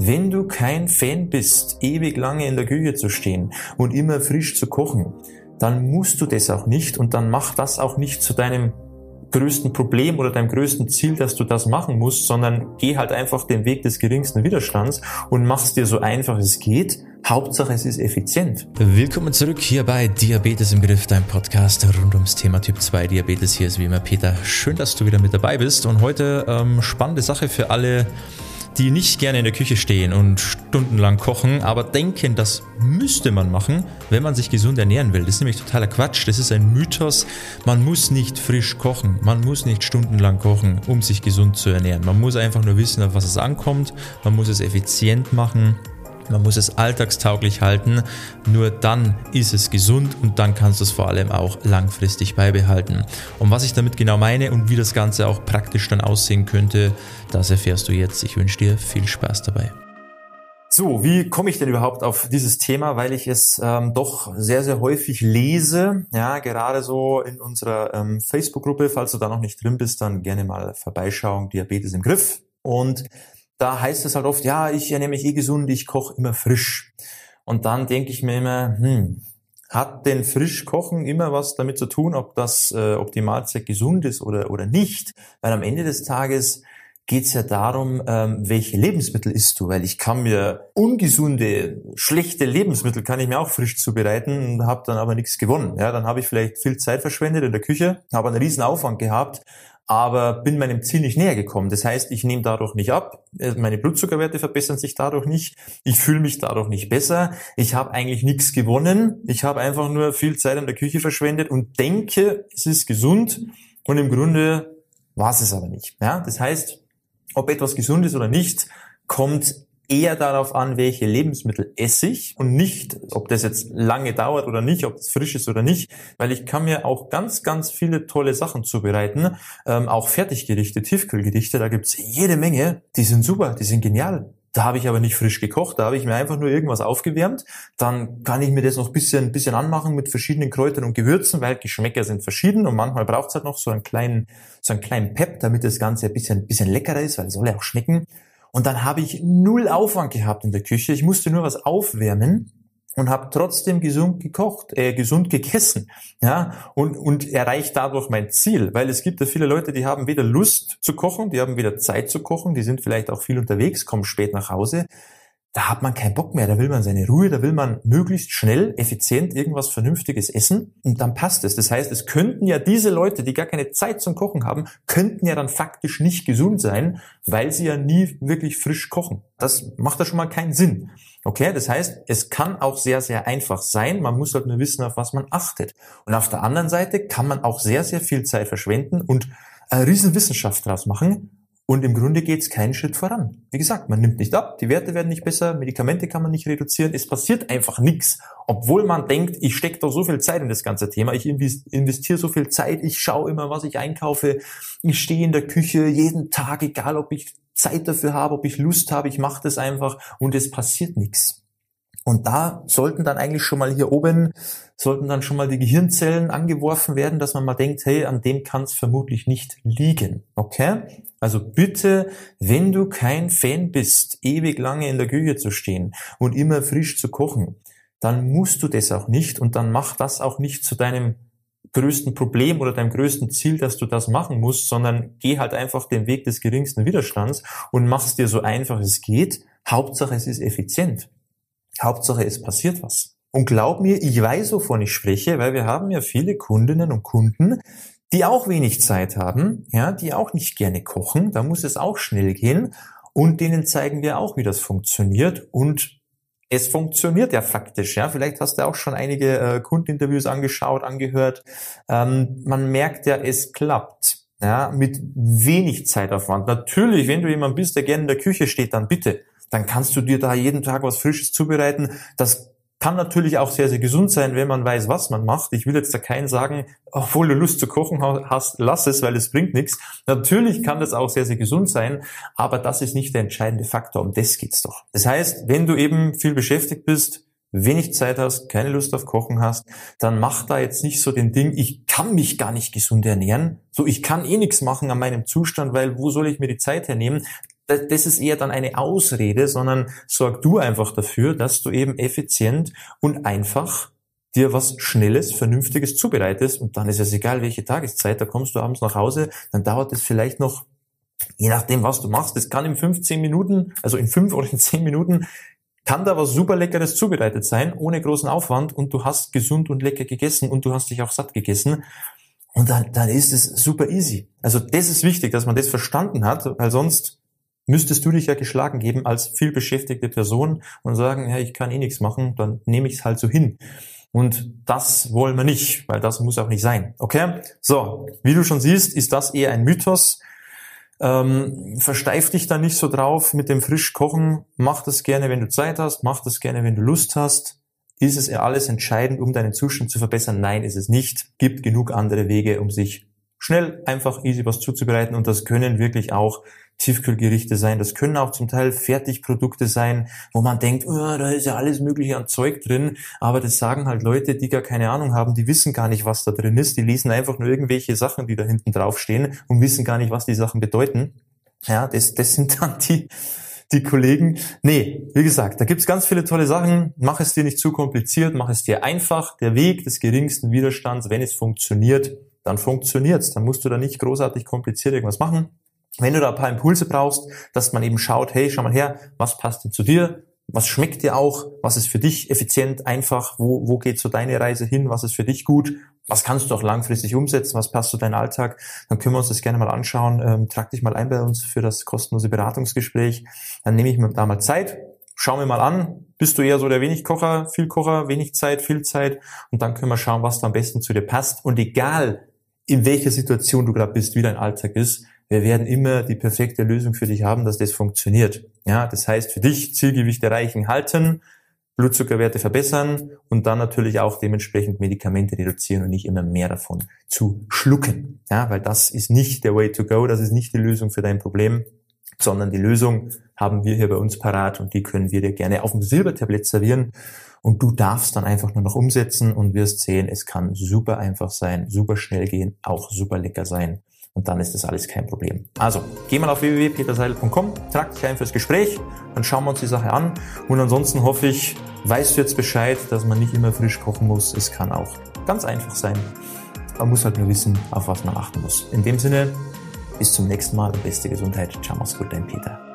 wenn du kein Fan bist, ewig lange in der Küche zu stehen und immer frisch zu kochen, dann musst du das auch nicht und dann mach das auch nicht zu deinem größten Problem oder deinem größten Ziel, dass du das machen musst, sondern geh halt einfach den Weg des geringsten Widerstands und mach's dir so einfach es geht. Hauptsache es ist effizient. Willkommen zurück hier bei Diabetes im Griff, dein Podcast rund ums Thema Typ 2 Diabetes. Hier ist wie immer Peter. Schön, dass du wieder mit dabei bist und heute spannende Sache für alle, die nicht gerne in der Küche stehen und stundenlang kochen, aber denken, das müsste man machen, wenn man sich gesund ernähren will. Das ist nämlich totaler Quatsch, das ist ein Mythos. Man muss nicht frisch kochen, man muss nicht stundenlang kochen, um sich gesund zu ernähren. Man muss einfach nur wissen, auf was es ankommt, man muss es effizient machen. Man muss es alltagstauglich halten, nur dann ist es gesund und dann kannst du es vor allem auch langfristig beibehalten. Und was ich damit genau meine und wie das Ganze auch praktisch dann aussehen könnte, das erfährst du jetzt. Ich wünsche dir viel Spaß dabei. So, wie komme ich denn überhaupt auf dieses Thema? Weil ich es doch sehr, sehr häufig lese, ja, gerade so in unserer Facebook-Gruppe. Falls du da noch nicht drin bist, dann gerne mal vorbeischauen, Diabetes im Griff. Und da heißt es halt oft, ja, ich ernähre mich gesund, ich koche immer frisch. Und dann denke ich mir immer, hat denn Frischkochen immer was damit zu tun, ob die Mahlzeit gesund ist oder nicht? Weil am Ende des Tages geht es ja darum, welche Lebensmittel isst du? Weil ich kann mir ungesunde, schlechte Lebensmittel kann ich mir auch frisch zubereiten und habe dann aber nichts gewonnen. Ja, dann habe ich vielleicht viel Zeit verschwendet in der Küche, habe einen riesen Aufwand gehabt, aber bin meinem Ziel nicht näher gekommen. Das heißt, ich nehme dadurch nicht ab, meine Blutzuckerwerte verbessern sich dadurch nicht, ich fühle mich dadurch nicht besser, ich habe eigentlich nichts gewonnen, ich habe einfach nur viel Zeit in der Küche verschwendet und denke, es ist gesund und im Grunde war es aber nicht. Ja? Das heißt, ob etwas gesund ist oder nicht, kommt eher darauf an, welche Lebensmittel esse ich und nicht, ob das jetzt lange dauert oder nicht, ob es frisch ist oder nicht, weil ich kann mir auch ganz, ganz viele tolle Sachen zubereiten, auch Fertiggerichte, Tiefkühlgerichte, da gibt's jede Menge, die sind super, die sind genial. Da habe ich aber nicht frisch gekocht, da habe ich mir einfach nur irgendwas aufgewärmt, dann kann ich mir das noch ein bisschen anmachen mit verschiedenen Kräutern und Gewürzen, weil Geschmäcker sind verschieden und manchmal braucht's halt noch so einen kleinen Pep, damit das Ganze ein bisschen leckerer ist, weil es soll ja auch schmecken. Und dann habe ich null Aufwand gehabt in der Küche. Ich musste nur was aufwärmen und habe trotzdem gesund gegessen, ja, und erreicht dadurch mein Ziel, weil es gibt ja viele Leute, die haben weder Lust zu kochen, die haben weder Zeit zu kochen, die sind vielleicht auch viel unterwegs, kommen spät nach Hause. Da hat man keinen Bock mehr, da will man seine Ruhe, da will man möglichst schnell, effizient irgendwas Vernünftiges essen und dann passt es. Das heißt, es könnten ja diese Leute, die gar keine Zeit zum Kochen haben, könnten ja dann faktisch nicht gesund sein, weil sie ja nie wirklich frisch kochen. Das macht ja schon mal keinen Sinn. Okay, das heißt, es kann auch sehr, sehr einfach sein, man muss halt nur wissen, auf was man achtet. Und auf der anderen Seite kann man auch sehr, sehr viel Zeit verschwenden und eine riesen Wissenschaft draus machen. Und im Grunde geht's keinen Schritt voran. Wie gesagt, man nimmt nicht ab, die Werte werden nicht besser, Medikamente kann man nicht reduzieren, es passiert einfach nichts. Obwohl man denkt, ich stecke da so viel Zeit in das ganze Thema, ich investiere so viel Zeit, ich schaue immer, was ich einkaufe, ich stehe in der Küche jeden Tag, egal ob ich Zeit dafür habe, ob ich Lust habe, ich mache das einfach und es passiert nichts. Und da sollten dann eigentlich schon mal hier oben, die Gehirnzellen angeworfen werden, dass man mal denkt, hey, an dem kann es vermutlich nicht liegen. Okay? Also bitte, wenn du kein Fan bist, ewig lange in der Küche zu stehen und immer frisch zu kochen, dann musst du das auch nicht und dann mach das auch nicht zu deinem größten Problem oder deinem größten Ziel, dass du das machen musst, sondern geh halt einfach den Weg des geringsten Widerstands und mach's dir so einfach es geht. Hauptsache es ist effizient. Hauptsache, es passiert was. Und glaub mir, ich weiß, wovon ich spreche, weil wir haben ja viele Kundinnen und Kunden, die auch wenig Zeit haben, ja, die auch nicht gerne kochen. Da muss es auch schnell gehen. Und denen zeigen wir auch, wie das funktioniert. Und es funktioniert ja faktisch, ja. Vielleicht hast du auch schon einige Kundeninterviews angehört. Man merkt ja, es klappt. Ja, mit wenig Zeitaufwand. Natürlich, wenn du jemand bist, der gerne in der Küche steht, dann bitte. Dann kannst du dir da jeden Tag was Frisches zubereiten. Das kann natürlich auch sehr, sehr gesund sein, wenn man weiß, was man macht. Ich will jetzt da keinen sagen, obwohl du Lust zu kochen hast, lass es, weil es bringt nichts. Natürlich kann das auch sehr, sehr gesund sein, aber das ist nicht der entscheidende Faktor. Um das geht's doch. Das heißt, wenn du eben viel beschäftigt bist, wenig Zeit hast, keine Lust auf Kochen hast, dann mach da jetzt nicht so den Ding, ich kann mich gar nicht gesund ernähren. So, ich kann eh nichts machen an meinem Zustand, weil wo soll ich mir die Zeit hernehmen? das ist eher dann eine Ausrede, sondern sorg du einfach dafür, dass du eben effizient und einfach dir was Schnelles, Vernünftiges zubereitest und dann ist es egal, welche Tageszeit, da kommst du abends nach Hause, dann dauert es vielleicht noch, je nachdem, was du machst, das kann in 15 Minuten, also in 5 oder in 10 Minuten, kann da was super Leckeres zubereitet sein, ohne großen Aufwand und du hast gesund und lecker gegessen und du hast dich auch satt gegessen und dann ist es super easy. Also das ist wichtig, dass man das verstanden hat, weil sonst müsstest du dich ja geschlagen geben als vielbeschäftigte Person und sagen, ja, ich kann eh nichts machen, dann nehme ich es halt so hin. Und das wollen wir nicht, weil das muss auch nicht sein. Okay? So, wie du schon siehst, ist das eher ein Mythos. Versteif dich da nicht so drauf mit dem frisch Kochen. Mach das gerne, wenn du Zeit hast. Mach das gerne, wenn du Lust hast. Ist es alles entscheidend, um deinen Zustand zu verbessern? Nein, ist es nicht. Gibt genug andere Wege, um sich schnell, einfach, easy was zuzubereiten. Und das können wirklich auch Tiefkühlgerichte sein. Das können auch zum Teil Fertigprodukte sein, wo man denkt, oh, da ist ja alles mögliche an Zeug drin. Aber das sagen halt Leute, die gar keine Ahnung haben, die wissen gar nicht, was da drin ist. Die lesen einfach nur irgendwelche Sachen, die da hinten draufstehen und wissen gar nicht, was die Sachen bedeuten. Ja, das sind dann die Kollegen. Nee, wie gesagt, da gibt's ganz viele tolle Sachen. Mach es dir nicht zu kompliziert, mach es dir einfach. Der Weg des geringsten Widerstands, wenn es funktioniert, dann funktioniert's. Dann musst du da nicht großartig kompliziert irgendwas machen. Wenn du da ein paar Impulse brauchst, dass man eben schaut, hey, schau mal her, was passt denn zu dir? Was schmeckt dir auch? Was ist für dich effizient, einfach? Wo geht so deine Reise hin? Was ist für dich gut? Was kannst du auch langfristig umsetzen? Was passt zu deinem Alltag? Dann können wir uns das gerne mal anschauen. Trag dich mal ein bei uns für das kostenlose Beratungsgespräch. Dann nehme ich mir da mal Zeit. Schau mir mal an. Bist du eher so der Wenigkocher, Vielkocher, wenig Zeit, viel Zeit? Und dann können wir schauen, was da am besten zu dir passt. Und egal, in welcher Situation du gerade bist, wie dein Alltag ist, wir werden immer die perfekte Lösung für dich haben, dass das funktioniert. Ja, das heißt für dich Zielgewicht erreichen, halten, Blutzuckerwerte verbessern und dann natürlich auch dementsprechend Medikamente reduzieren und nicht immer mehr davon zu schlucken. Ja, weil das ist nicht der way to go, das ist nicht die Lösung für dein Problem, sondern die Lösung haben wir hier bei uns parat und die können wir dir gerne auf dem Silbertablett servieren. Und du darfst dann einfach nur noch umsetzen und wirst sehen, es kann super einfach sein, super schnell gehen, auch super lecker sein. Und dann ist das alles kein Problem. Also, geh mal auf www.peterseidel.com, trag dich ein fürs Gespräch, dann schauen wir uns die Sache an. Und ansonsten hoffe ich, weißt du jetzt Bescheid, dass man nicht immer frisch kochen muss. Es kann auch ganz einfach sein. Man muss halt nur wissen, auf was man achten muss. In dem Sinne, bis zum nächsten Mal und beste Gesundheit. Ciao, mach's gut, dein Peter.